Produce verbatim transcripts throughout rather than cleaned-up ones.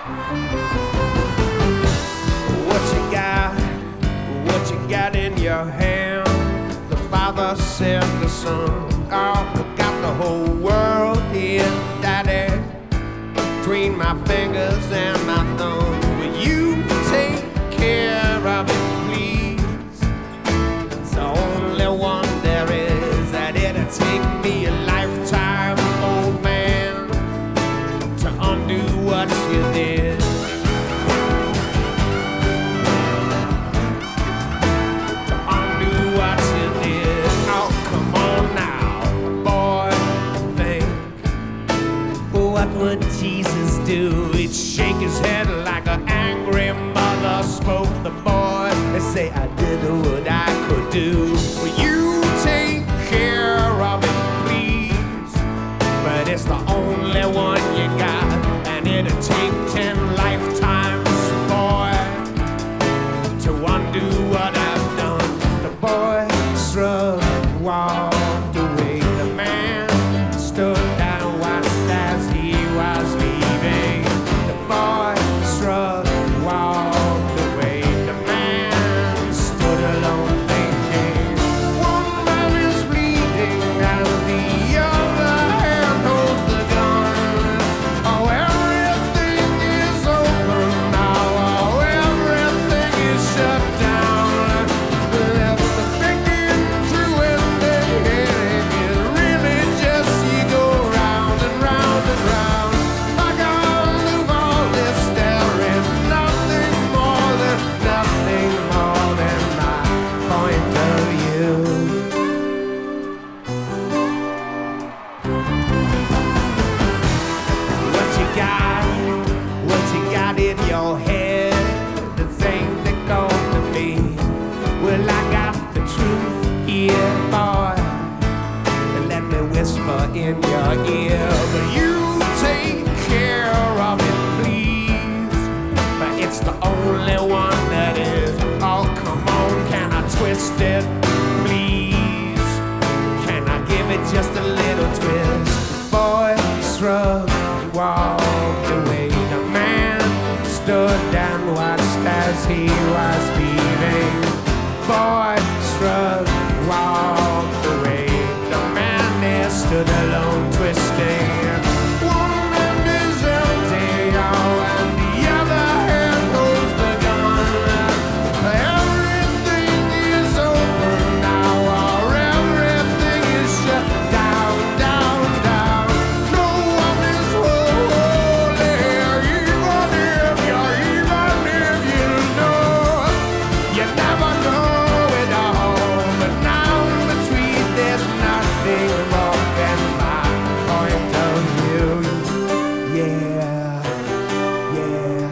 What you got? What you got in your hand? The father said to the son, oh, I got the whole world here, daddy, between my fingers and my thumb. Will you take care of it, please? It's the only one there is, and it'll take me a lifetime, old man, to undo what you did. To undo what you did. Oh, come on now, boy, think. What would Jesus do? He'd shake his head like an angry mother. Spoke the boy and say, I did what I could do. Will you take care of it, please? But it's the only one you got, and it'll take ten lifetimes, boy, to undo what I've done. The boy shrugged and walked away. The man stood down, watched as he was leaving. The boy shrugged and walked away. The man stood alone thinking, one man is bleeding and the other hand holds the gun. Oh, everything is open now. Oh, everything is shut down. Left the thinking to ending. It really just you go round and round and round. I gotta leave all this. There is nothing more than nothing more than my point of view. What you got? What you got in your head? The thing that goes to me. Well, I got the truth here, boy. And let me whisper in your ear. But you take care of it, please. But it's the only one that is. Oh, come on, can I twist it, please? Can I give it just a little twist? The boy shrugged and walked away. The man stood and watched as he was leaving. Boy shrugged and walked away. The man there stood alone, twisting. One hand is empty, oh, and the other hand holds the gun. Everything is open now, or everything is shut down, down, down. No one is holy, even if you're, even if you know. You never know it all, but now between there's nothing more than my point of view. Yeah, yeah.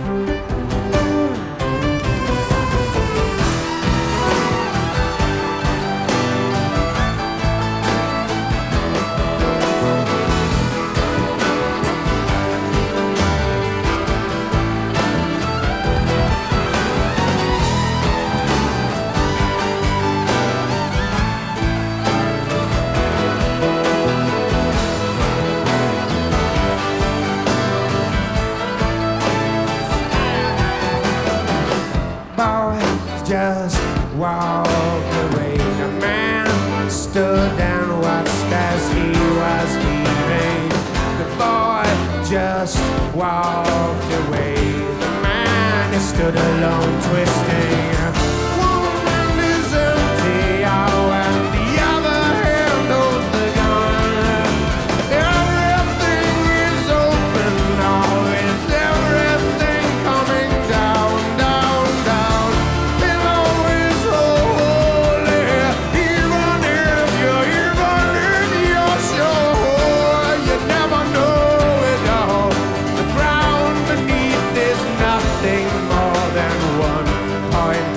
Boy just walked away. The man stood and watched as he was leaving. The boy just walked away. The man stood alone, twisting. One hand is empty, oh, and the other hand holds the gun. Everything is open, oh, is everything coming down, down, down. Pillow is holy, even if you're, even if you're sure. You never know it all. The ground beneath is nothing more than one point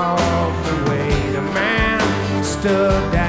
of the way the man stood down.